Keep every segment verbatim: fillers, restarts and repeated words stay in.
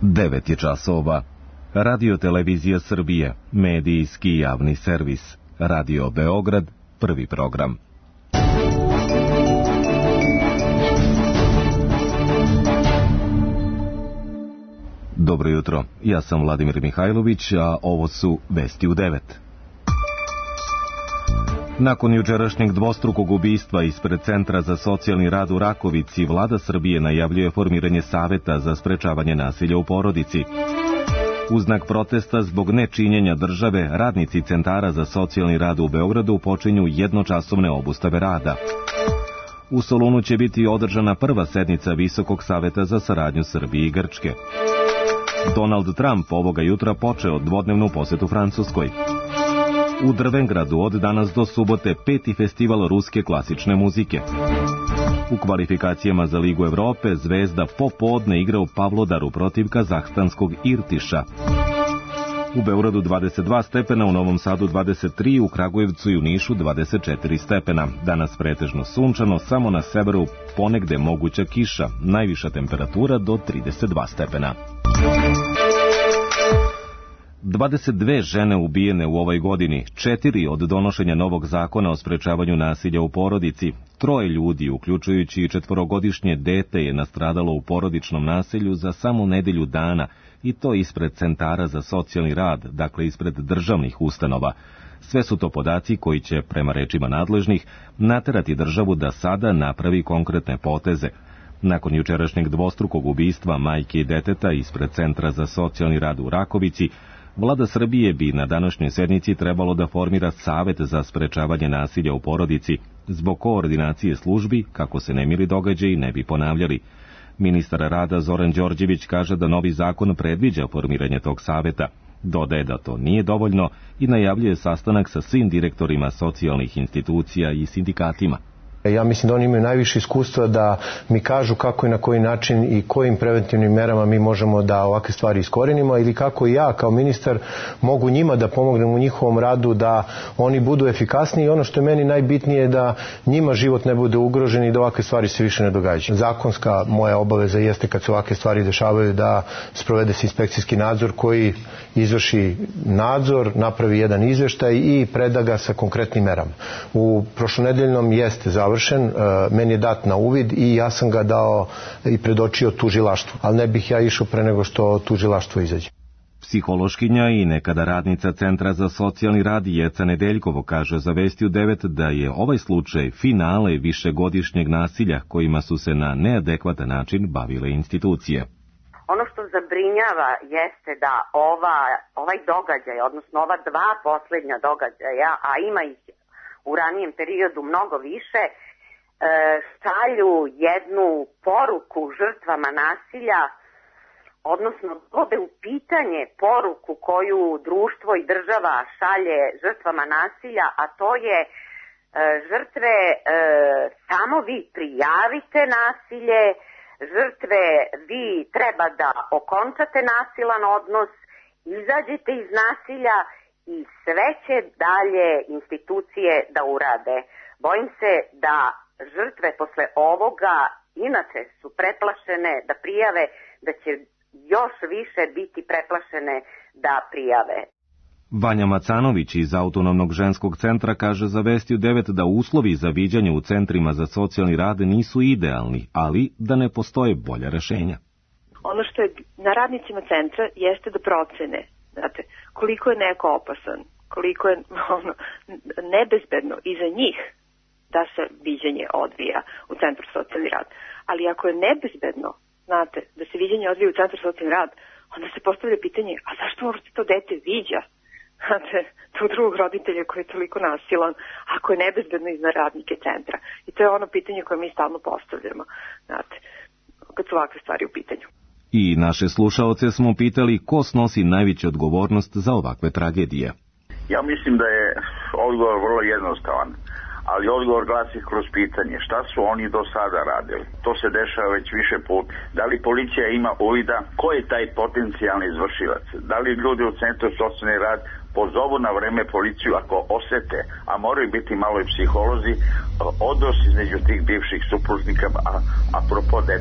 devet je časova. Radio Televizija Srbije, medijski javni servis. Radio Beograd, prvi program. Dobro jutro, ja sam Vladimir Mihajlović, a ovo su vesti u devet. Nakon jučerašnjeg dvostrukog ubistva ispred Centra za socijalni rad u Rakovici, Vlada Srbije najavljuje formiranje Saveta za sprečavanje nasilja u porodici. U znak protesta zbog nečinjenja države, radnici Centara za socijalni rad u Beogradu počinju jednočasovne obustave rada. U Solunu će biti održana prva sednica Visokog saveta za saradnju Srbije i Grčke. Donald Trump ovoga jutra počeo dvodnevnu posetu Francuskoj. U Drvengradu od danas do subote peti festival ruske klasične muzike. U kvalifikacijama za Ligu Evrope Zvezda popodne igra u Pavlodaru protiv kazahstanskog Irtiša. U Beogradu dvadeset dva stepena, u Novom Sadu dvadeset tri, u Kragujevcu i u Nišu dvadeset četiri stepena. Danas pretežno sunčano, samo na severu ponegde moguća kiša, najviša temperatura do trideset dva stepena. dvadeset dve žene ubijene u ovoj godini, četiri od donošenja novog zakona o sprečavanju nasilja u porodici. Troje ljudi, uključujući i četvorogodišnje dete, je nastradalo u porodičnom nasilju za samo nedelju dana, i to ispred Centara za socijalni rad, dakle ispred državnih ustanova. Sve su to podaci koji će, prema rečima nadležnih, naterati državu da sada napravi konkretne poteze. Nakon jučerašnjeg dvostrukog ubistva majke i deteta ispred Centra za socijalni rad u Rakovici, Vlada Srbije bi na današnjoj sednici trebalo da formira Savet za sprečavanje nasilja u porodici, zbog koordinacije službi, kako se nemili događaji ne bi ponavljali. Ministar rada Zoran Đorđević kaže da novi zakon predviđa formiranje tog saveta. Dodaje da to nije dovoljno i najavljuje sastanak sa svim direktorima socijalnih institucija i sindikatima. Ja mislim da oni imaju najviše iskustva da mi kažu kako i na koji način i kojim preventivnim merama mi možemo da ovakve stvari iskorenimo, ili kako i ja kao ministar mogu njima da pomognem u njihovom radu da oni budu efikasniji, i ono što je meni najbitnije da njima život ne bude ugrožen i da ovakve stvari se više ne događaju. Zakonska moja obaveza jeste kad se ovakve stvari dešavaju da sprovede se inspekcijski nadzor koji izvrši nadzor, napravi jedan izveštaj i preda ga sa konkretnim merama. U prošlonedeljnom jeste završen, meni je dat na uvid i ja sam ga dao i predočio tužilaštvu, ali ne bih ja išao pre nego što tužilaštvo izađe. Psihološkinja i nekada radnica Centra za socijalni rad Jeca Nedeljkovo kaže za Vesti u devet da je ovaj slučaj finale višegodišnjeg nasilja kojima su se na neadekvatan način bavile institucije. Ono što zabrinjava jeste da ova, ovaj događaj, odnosno ova dva poslednja događaja, a ima ih u ranijem periodu mnogo više, e, šalju jednu poruku žrtvama nasilja, odnosno dovode u pitanje poruku koju društvo i država šalje žrtvama nasilja, a to je e, žrtve, e, samo vi prijavite nasilje, žrtve vi treba da okončate nasilan odnos, izađite iz nasilja i sve će dalje institucije da urade. Bojim se da žrtve posle ovoga inače su preplašene da prijave, da će još više biti preplašene da prijave. Vanja Macanović iz Autonomnog ženskog centra kaže za Vesti u devet da uslovi za viđanje u centrima za socijalni rad nisu idealni, ali da ne postoje bolja rešenja. Ono što je na radnicima centra jeste da procene, znate, koliko je neko opasan, koliko je ono, nebezbedno i za njih da se viđenje odvija u Centru socijalni rad. Ali ako je nebezbedno, znate, da se viđenje odvija u Centru socijalni rad, onda se postavlja pitanje, a zašto uopšte to dete viđa? Znate, tog drugog roditelja koji je toliko nasilan, ako je nebezbedno i za radnike centra. I to je ono pitanje koje mi stalno postavljamo, znate, kad su ovakve stvari u pitanju. I naše slušaoce smo pitali ko snosi najveću odgovornost za ovakve tragedije. Ja mislim da je odgovor vrlo jednostavan, ali odgovor glasi kroz pitanje šta su oni do sada radili. To se dešava već više puta. Da li policija ima uvida ko je taj potencijalni izvršilac? Da li ljudi u Centru socijalni rad pozovu na vreme policiju ako osete, a moraju biti malo i psiholozi, odnos između tih bivših supružnika, a apropo dece.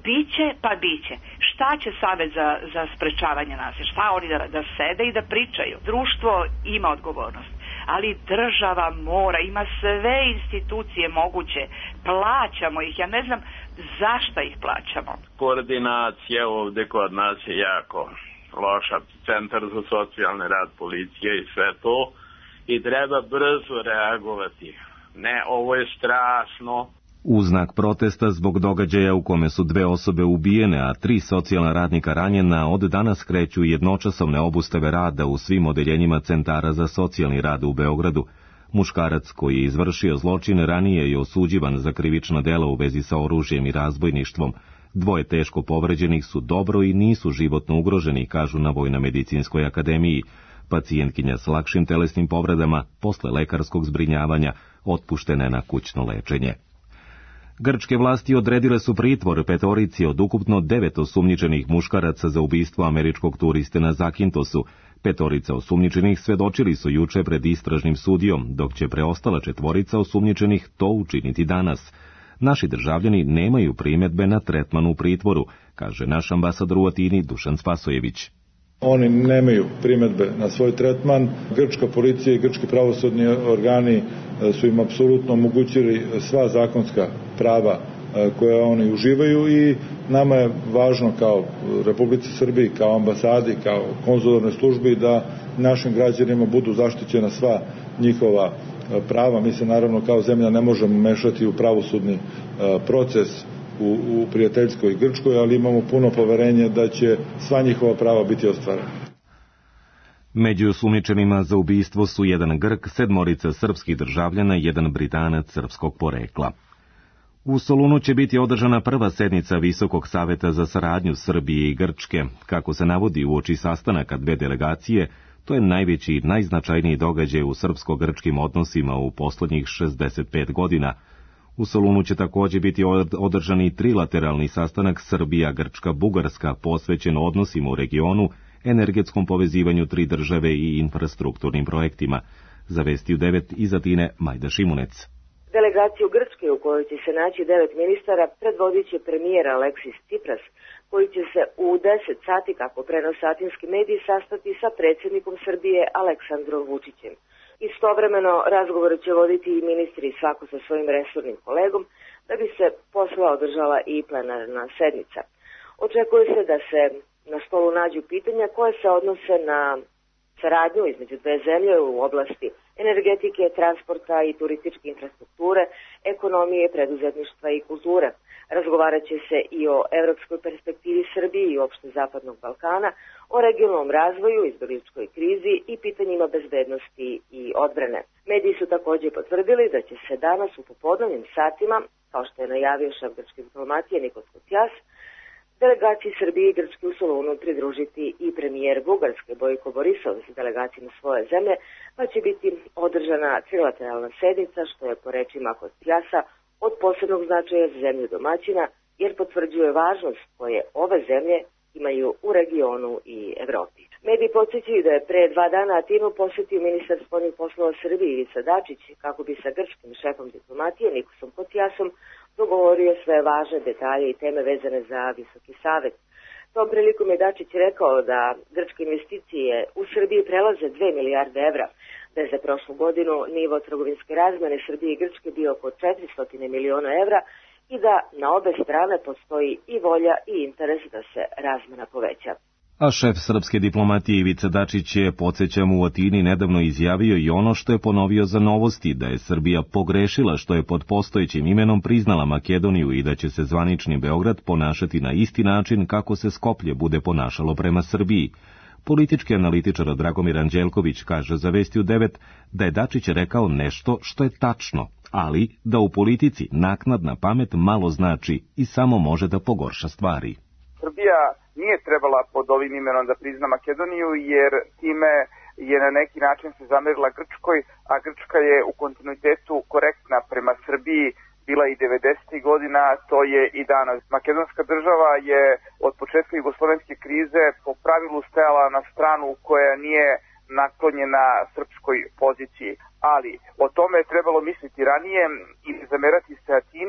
biće, pa biće. Šta će Savet za, za sprečavanje nasilja? Šta oni da, da sede i da pričaju? Društvo ima odgovornost, ali država mora, ima sve institucije moguće, plaćamo ih, ja ne znam zašto ih plaćamo. Koordinacija ovde kod nas je jako loša, centar za socijalni rad, policija i sve to, i treba brzo reagovati. Ne, ovo je strašno. U znak protesta zbog događaja u kome su dve osobe ubijene, a tri socijalna radnika ranjena, od danas kreću jednočasovne obustave rada u svim odeljenjima centara za socijalni rad u Beogradu. Muškarac koji je izvršio zločin ranije je osuđivan za krivična dela u vezi sa oružjem i razbojništvom. Dvoje teško povređenih su dobro i nisu životno ugroženi, kažu na Vojno-medicinskoj akademiji. Pacijentkinja s lakšim telesnim povredama posle lekarskog zbrinjavanja otpuštena je na kućno lečenje. Grčke vlasti odredile su pritvor petorici od ukupno devet osumnjičenih muškaraca za ubistvo američkog turiste na Zakintosu. Petorica osumnjičenih svedočili su juče pred istražnim sudijom, dok će preostala četvorica osumnjičenih to učiniti danas. Naši državljani nemaju primjedbe na tretman u pritvoru, kaže naš ambasador u Atini Dušan Spasojević. Oni nemaju primjedbe na svoj tretman. Grčka policija i grčki pravosudni organi su im apsolutno omogućili sva zakonska prava koje oni uživaju i nama je važno kao Republici Srbiji, kao ambasadi, kao konzularnoj službi da našim građanima budu zaštićena sva njihova prava. Mi se naravno kao zemlja ne možemo mešati u pravosudni proces U, u prijateljskoj Grčkoj, ali imamo puno poverenje da će sva njihova prava biti ostvarena. Među osumnjičenima za ubistvo su jedan Grk, sedmorica srpskih državljana i jedan Britanac srpskog porekla. U Solunu će biti održana prva sednica Visokog saveta za saradnju Srbije i Grčke. Kako se navodi uoči sastanaka dve delegacije, to je najveći i najznačajniji događaj u srpsko-grčkim odnosima u poslednjih šezdeset pet godina. U Solunu će također biti održan i trilateralni sastanak Srbija-Grčka-Bugarska posvećen odnosima u regionu, energetskom povezivanju tri države i infrastrukturnim projektima. Za Vesti u devet iz Atine Majda Šimunec. Delegaciju Grčke u kojoj će se naći devet ministara predvodit će premijer Aleksis Tsipras, koji će se u deset sati, kako prenose atinski mediji, sastati sa predsjednikom Srbije Aleksandrom Vučićem. Istovremeno razgovore će voditi i ministri svako sa svojim resornim kolegom, da bi se posle održala i plenarna sednica. Očekuje se da se na stolu nađu pitanja koje se odnose na saradnju između dve zemlje u oblasti energetike, transporta i turističke infrastrukture, ekonomije, preduzetništva i kulture. Razgovarat će se i o evropskoj perspektivi Srbije i uopšte Zapadnog Balkana, o regionalnom razvoju, izbegličkoj krizi i pitanjima bezbednosti i odbrane. Mediji su također potvrdili da će se danas u popodnevnim satima, kao što je najavio šef grčke diplomatije Nikos Kotijas, delegaciji Srbije i Grčke u Solunu pridružiti i premijer Bugarske Bojko Borisov s delegacijom svoje zemlje, pa će biti održana trilateralna sednica, što je po rečima Kotijasa od posebnog značaja za zemlju domaćina, jer potvrđuje važnost koje ove zemlje imaju u regionu i Evropi. Mediji podsjećaju da je pre dva dana Atinu posjetio ministar spoljnih poslova Srbije Ivica Dačić, kako bi sa grčkim šefom diplomatije Nikosom Kotijasom dogovorio sve važne detalje i teme vezane za Visoki savet. Tom prilikom je Dačić rekao da grčke investicije u Srbiji prelaze dve milijarde evra, da je za prošlu godinu nivo trgovinske razmene Srbije i Grčke bio oko četiristo miliona evra i da na obe strane postoji i volja i interes da se razmena poveća. A šef srpske diplomatije Ivica Dačić je, podsjećam, u Atini nedavno izjavio i ono što je ponovio za Novosti, da je Srbija pogrešila što je pod postojećim imenom priznala Makedoniju i da će se zvanični Beograd ponašati na isti način kako se Skoplje bude ponašalo prema Srbiji. Politički analitičar Dragomir Anđelković kaže za Vesti u devet da je Dačić rekao nešto što je tačno, ali da u politici naknadna pamet malo znači i samo može da pogorša stvari. Srbija nije trebala pod ovim imenom da prizna Makedoniju, jer time je na neki način se zamerila Grčkoj, a Grčka je u kontinuitetu korektna prema Srbiji bila i devedesetih godina, to je i danas. Makedonska država je od početka jugoslovenske krize po pravilu stajala na stranu koja nije naklonjena srpskoj poziciji. Ali o tome je trebalo misliti ranije i zamerati se Atini,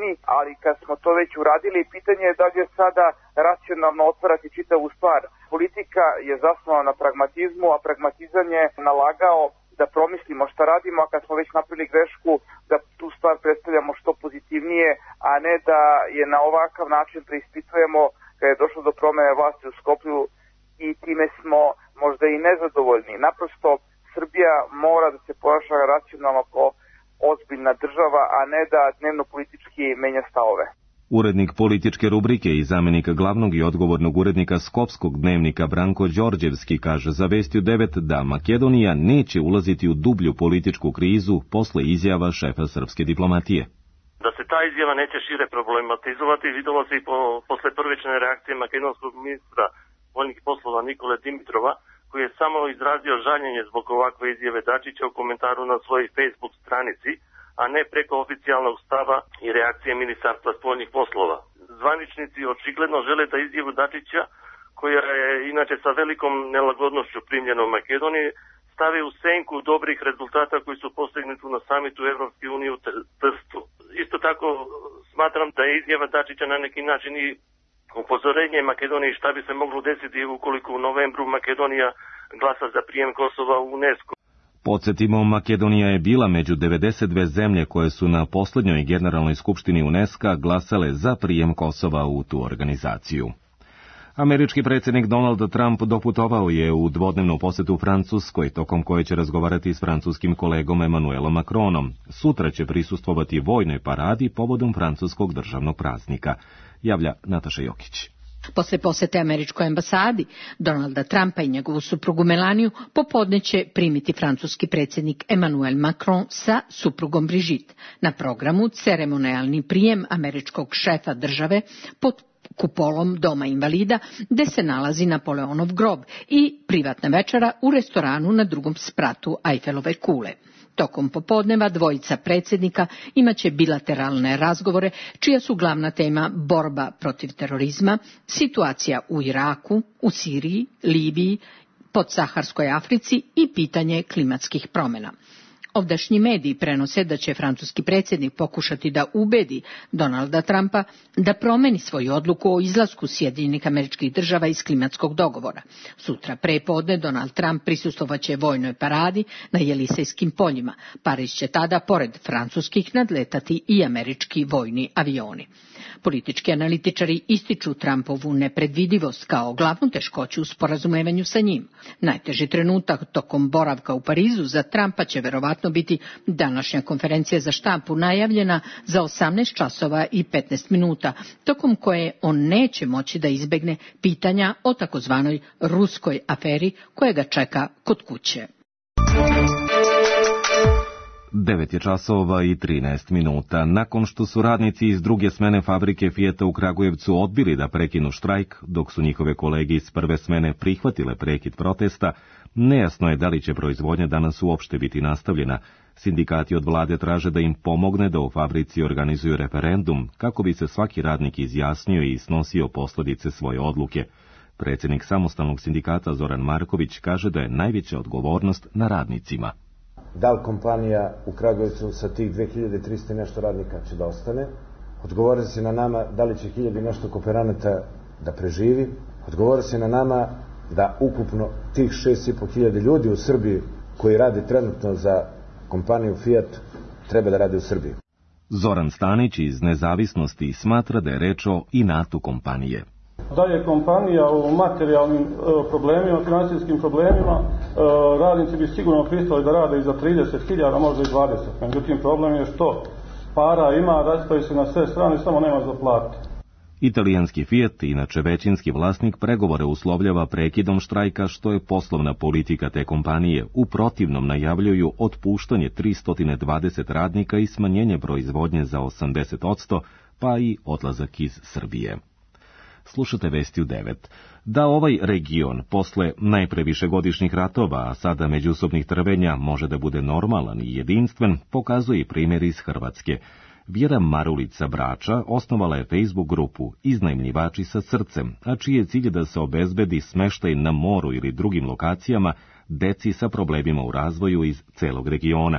Makedoniji, ali kad smo to već uradili, pitanje je da li je sada racionalno otvarati čitavu stvar. Politika je zasnovana na pragmatizmu, a pragmatizam je nalagao da promislimo šta radimo, a kad smo već napravili grešku, da tu stvar predstavljamo što pozitivnije, a ne da je na ovakav način preispitujemo kad je došlo do promene vlasti u Skoplju i time smo možda i nezadovoljni. Naprosto, Srbija mora da se ponaša racionalno kao ozbiljna država, a ne da dnevno politički menja stavove. Urednik političke rubrike i zamjenik glavnog i odgovornog urednika Skopskog dnevnika Branko Đorđevski kaže za Vesti u devet da Makedonija neće ulaziti u dublju političku krizu posle izjava šefa srpske diplomatije. Da se ta izjava neće šire problematizovati, videlo se i po, posle prvične reakcije makedonskog ministra spoljnih poslova Nikole Dimitrova, koji je samo izrazio žaljenje zbog ovakve izjave Dačića u komentaru na svojoj Facebook stranici, a ne preko oficijalnog stava i reakcije Ministarstva spoljnih poslova. Zvaničnici očigledno žele da izjavu Dačića, koja je inače sa velikom nelagodnošću primljena u Makedoniji, stave u senku dobrih rezultata koji su postignuti na samitu Evropske unije u Trstu. Isto tako smatram da je izjava Dačića na neki način i upozorenje Makedoniji šta bi se moglo desiti ukoliko u novembru Makedonija glasa za prijem Kosova u UNESCO. Podsjetimo, Makedonija je bila među devedeset dve zemlje koje su na posljednjoj generalnoj skupštini UNESCO glasale za prijem Kosova u tu organizaciju. Američki predsjednik Donald Trump doputovao je u dvodnevnu posetu Francuskoj, tokom koje će razgovarati s francuskim kolegom Emmanuelom Macronom. Sutra će prisustvovati vojnoj paradi povodom francuskog državnog praznika, javlja Nataša Jokić. Posle posete američkoj ambasadi, Donalda Trumpa i njegovu suprugu Melaniju popodne će primiti francuski predsjednik Emmanuel Macron sa suprugom Brigitte. Na programu ceremonijalni prijem američkog šefa države pod kupolom Doma invalida, gde se nalazi Napoleonov grob, i privatna večera u restoranu na drugom spratu Eiffelove kule. Tokom popodneva dvojica predsjednika imaće bilateralne razgovore, čija su glavna tema borba protiv terorizma, situacija u Iraku, u Siriji, Libiji, podsaharskoj Africi i pitanje klimatskih promjena. Ovdašnji mediji prenose da će francuski predsjednik pokušati da ubedi Donalda Trumpa da promeni svoju odluku o izlasku Sjedinjenih Američkih Država iz klimatskog dogovora. Sutra prepodne Donald Trump prisustvovaće vojnoj paradi na Jelisejskim poljima. Pariz će tada, pored francuskih, nadletati i američki vojni avioni. Politički analitičari ističu Trumpovu nepredvidivost kao glavnu teškoću u sporazumevanju sa njim. Najteži trenutak tokom boravka u Parizu za Trumpa će verovatno biti današnja konferencija za štampu najavljena za osamnaest časova i petnaest minuta, tokom koje on neće moći da izbegne pitanja o takozvanoj ruskoj aferi koja ga čeka kod kuće. devet je časova i trinaest minuta. Nakon što su radnici iz druge smene fabrike Fijata u Kragujevcu odbili da prekinu štrajk, dok su njihove kolege iz prve smene prihvatile prekid protesta, nejasno je da li će proizvodnja danas uopšte biti nastavljena. Sindikati od vlade traže da im pomogne da u fabrici organizuju referendum, kako bi se svaki radnik izjasnio i snosio posljedice svoje odluke. Predsjednik samostalnog sindikata Zoran Marković kaže da je najveća odgovornost na radnicima. Da li kompanija u Kragujevcu sa tih dve hiljade trista nešto radnika će da ostane? Odgovara se na nama da li će hiljadu nešto kooperanata da preživi? Odgovara se na nama da ukupno tih šest i po hiljade ljudi u Srbiji koji rade trenutno za kompaniju Fiat treba da rade u Srbiji. Zoran Stanić iz Nezavisnosti smatra da je reč o inatu kompanije. Da je kompanija u materijalnim e, problemima, finansijskim problemima, e, radnici bi sigurno pristali da rade i za trideset hiljada, možda i dvadeset. Međutim, problem je što para ima, rastaje se na sve strane, samo nema za plate. Italijanski Fiat, inače većinski vlasnik, pregovore uslovljava prekidom štrajka, što je poslovna politika te kompanije. U protivnom najavljuju otpuštanje tristo dvadeset radnika i smanjenje proizvodnje za osamdeset posto, pa i odlazak iz Srbije. Slušate Vesti u devet. Da ovaj region, posle najpre višegodišnjih ratova, a sada međusobnih trvenja, može da bude normalan i jedinstven, pokazuje i primjer iz Hrvatske. Vjera Marulica Brača osnovala je Facebook grupu Iznajmljivači sa srcem, a čiji je cilj da se obezbedi smeštaj na moru ili drugim lokacijama deci sa problemima u razvoju iz celog regiona.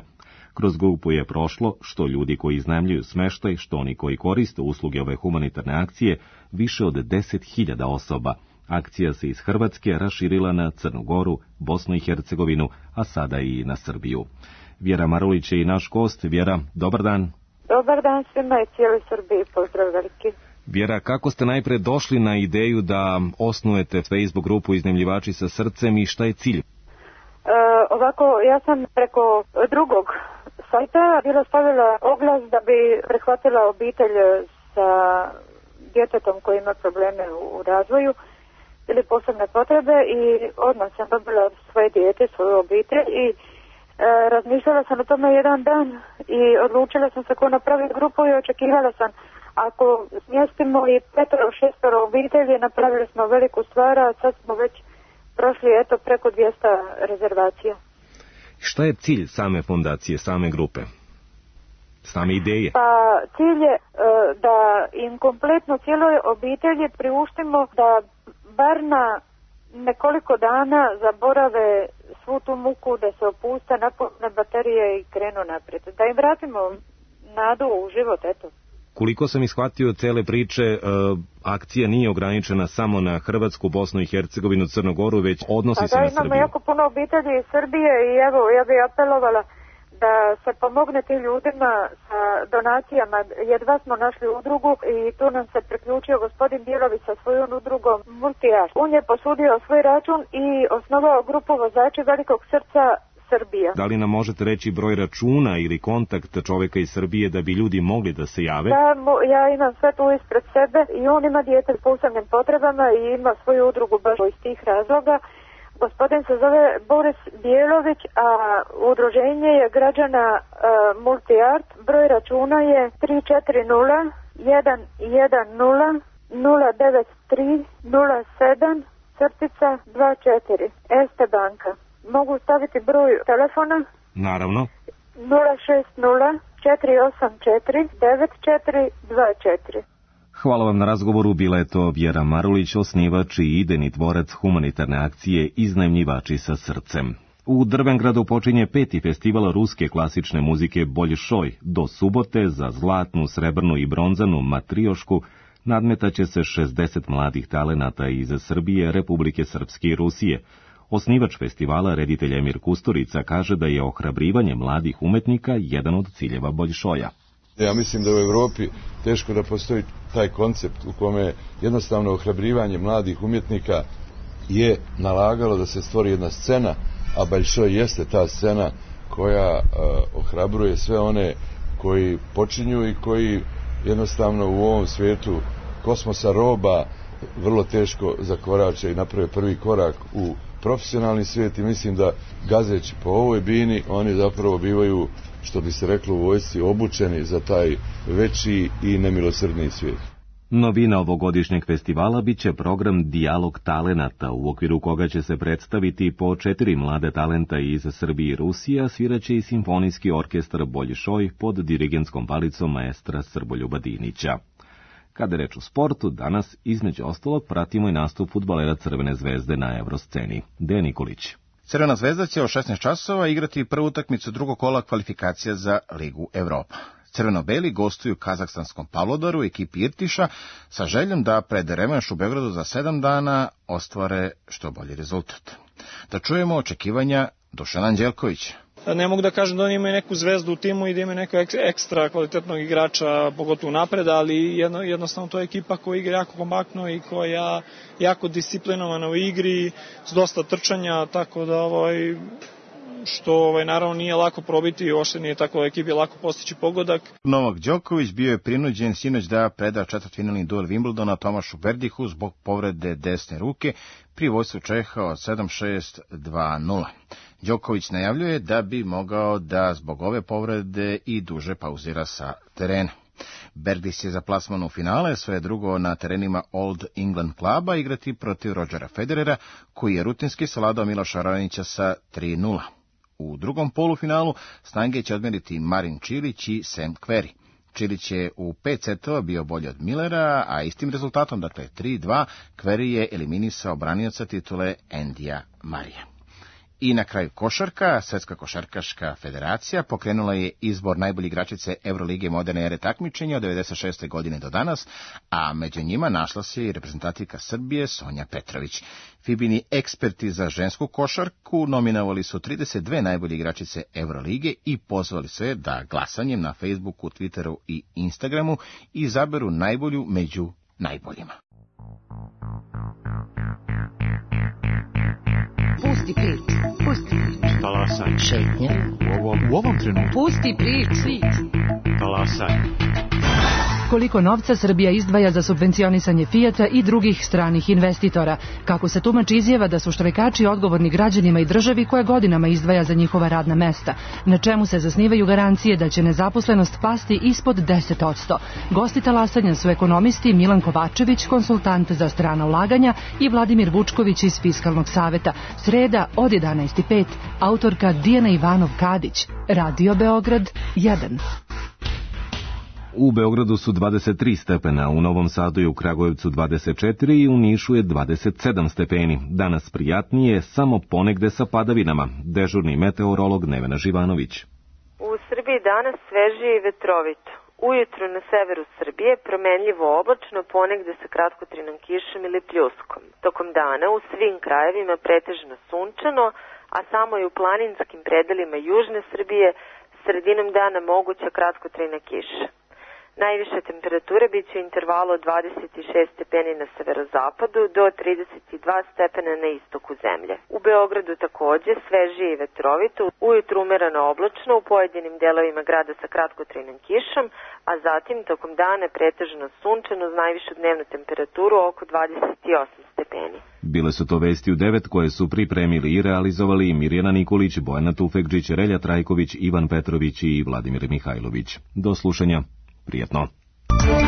Kroz grupu je prošlo što ljudi koji iznajmljuju smeštaj, što oni koji koriste usluge ove humanitarne akcije, više od deset hiljada osoba. Akcija se iz Hrvatske raširila na Crnu Goru, Bosnu i Hercegovinu, a sada i na Srbiju. Vjera Marulić je i naš gost. Vjera, dobar dan. Dobar dan svima i cijeloj Srbiji, pozdrav veliki. Vjera, kako ste najpre došli na ideju da osnujete Facebook grupu Iznajmljivači sa srcem i šta je cilj? E, ovako, ja sam preko drugog sajta bila stavila oglas da bi prihvatila obitelj sa djetetom koji ima probleme u razvoju ili posebne potrebe i odmah sam dobila svoje dijete, svoju obitelj i e, razmišljala sam o tome jedan dan i odlučila sam se ko napraviti grupu i očekivala sam ako smjestimo i petoro, šestoro obitelji, napravili smo veliku stvar, a sad smo već prošli eto preko dvjesto rezervacija. Šta je cilj same fondacije, same grupe? Same ideje? Pa cilj je e, da im kompletno cijeloj obitelji priuštimo da bar na nekoliko dana zaborave svu tu muku, da se opuste, napune baterije i krenu naprijed. Da im vratimo nadu u život, eto. Koliko sam ishvatio cele priče, e, akcija nije ograničena samo na Hrvatsku, Bosnu i Hercegovinu, Crnu Goru, već odnosi se na Srbiju. Imamo jako puno obitelji iz Srbije i evo, ja bih apelovala da se pomogne tim ljudima sa donacijama. Jedva smo našli udrugu i tu nam se priključio gospodin Bjelović sa svojom udrugom Multiart. On je posudio svoj račun i osnovao grupu vozači Velikog srca Srbija. Da li nam možete reći broj računa ili kontakt čovjeka iz Srbije da bi ljudi mogli da se jave? Da, ja imam sve tu ispred sebe i on ima dijete s posebnim potrebama i ima svoju udrugu baš iz tih razloga. Gospodin se zove Boris Bjelović, a udruženje je građana uh, Multiart. Broj računa je tri četiri nula jedan jedan nula nula devet tri nula sedam crtica dva četiri. Erste banka. Mogu staviti broj telefona? Naravno. nula šest nula četiri osam četiri devet četiri dva četiri. Hvala vam na razgovoru, bila je to Vjera Marulić, osnivač i idejni tvorac humanitarne akcije Iznajmljivači sa srcem. U Drvengradu počinje peti festival ruske klasične muzike Boljšoj. Do subote za zlatnu, srebrnu i bronzanu matriošku nadmetaće se šezdeset mladih talenata iz Srbije, Republike Srpske i Rusije. Osnivač festivala, reditelj Emir Kusturica, kaže da je ohrabrivanje mladih umetnika jedan od ciljeva Boljšoja. Ja mislim da u Evropi teško da postoji taj koncept u kome jednostavno ohrabrivanje mladih umjetnika je nalagalo da se stvori jedna scena, a Boljšoj jeste ta scena koja uh, ohrabruje sve one koji počinju i koji jednostavno u ovom svijetu kosmosa roba vrlo teško zakorače i naprave prvi korak u profesionalni svijet i mislim da gazeći po ovoj bini oni zapravo bivaju, što bi se reklo u vojsci, obučeni za taj veći i nemilosrdni svijet. Novina ovogodišnjeg festivala biće program Dijalog talenata, u okviru koga će se predstaviti po četiri mlade talenta iz Srbije i Rusije, a sviraće i simfonijski orkestar Boljšoj pod dirigentskom palicom maestra Srboljuba Dinića. Kada je reč o sportu, danas između ostalog pratimo i nastup fudbalera Crvene zvezde na Evrosceni. Dejan Nikolić. Crvena zvezda će o šesnaest časova igrati prvu utakmicu drugog kola kvalifikacija za Ligu Evropa. Crveno-beli gostuju kazahstanskom Pavlodaru, ekipi Irtiša, sa željom da pred revanš u Beogradu za sedam dana ostvare što bolji rezultat. Da čujemo očekivanja Dušana Anđelkovića. Ne mogu da kažem da oni imaju neku zvezdu u timu i da imaju nekog ekstra kvalitetnog igrača, pogotovo napred, ali jedno, jednostavno to je ekipa koja igra jako kompaktno i koja jako disciplinovana u igri, s dosta trčanja, tako da ovaj, što ovaj, naravno nije lako probiti, uopšte nije tako ekipi lako postići pogodak. Novak Đoković bio je prinuđen sinoć da preda četvrtfinalni duel Wimbledona Tomašu Berdihu zbog povrede desne ruke pri vojstvu Čeha od sedam šest dva nula. Đoković najavljuje da bi mogao da zbog ove povrede i duže pauzira sa terena. Berdis je za plasman u finale, sve drugo na terenima Old England kluba igrati protiv Rodgera Federera, koji je rutinski savladao Miloša Raonića sa tri nula. U drugom polufinalu snage će odmeriti Marin Čilić i Sam Querrey. Čilić je u pet setova bio bolji od Millera, a istim rezultatom, dakle tri dva, Querrey je eliminisao branioca titule Endija Marija. I na kraju košarka. Svetska košarkaška federacija pokrenula je izbor najbolje igračice Evrolige moderne ere takmičenja od devedeset šeste godine do danas, a među njima našla se i reprezentativka Srbije Sonja Petrović. Fibini eksperti za žensku košarku nominovali su trideset dve najbolje igračice Evrolige i pozvali sve da glasanjem na Facebooku, Twitteru i Instagramu izaberu najbolju među najboljima. Pusti prič, pusti prič. Talasaj. Šetnja. U ovom, u ovom trenutku. Pusti prič. Talasaj. Koliko novca Srbija izdvaja za subvencionisanje Fijata i drugih stranih investitora? Kako se tumači izjava da su štrajkači odgovorni građanima i državi koja godinama izdvaja za njihova radna mesta? Na čemu se zasnivaju garancije da će nezaposlenost pasti ispod deset posto? Gosti talasanja su ekonomisti Milan Kovačević, konsultant za strana ulaganja, i Vladimir Vučković iz Fiskalnog saveta. Sreda od jedanaest i pet, autorka Dijana Ivanov-Kadić. Radio Beograd jedan. U Beogradu su dvadeset tri stepena, u Novom Sadu i u Kragujevcu dvadeset četiri i u Nišu je dvadeset sedam stepeni. Danas prijatnije, samo ponegde sa padavinama. Dežurni meteorolog Nevena Živanović. U Srbiji danas svežije i vetrovito. Ujutru na severu Srbije promenljivo oblačno, ponegde sa kratkotrajnom kišom ili pljuskom. Tokom dana u svim krajevima pretežno sunčano, a samo i u planinskim predelima južne Srbije sredinom dana moguća kratkotrajna kiša. Najviše temperature biće u intervalu od dvadeset šest stepeni na severozapadu do trideset dva stepena na istoku zemlje. U Beogradu takođe svežije i vetrovito, ujutru umereno oblačno u pojedinim delovima grada sa kratkotrajnom kišom, a zatim tokom dana pretežno sunčano uz najvišu dnevnu temperaturu oko dvadeset osam stepeni. Bile su to vesti u devet koje su pripremili i realizovali Mirjana Nikolić, Bojana Tufekđić, Relja Trajković, Ivan Petrović i Vladimir Mihajlović. Do slušanja. Prijetno.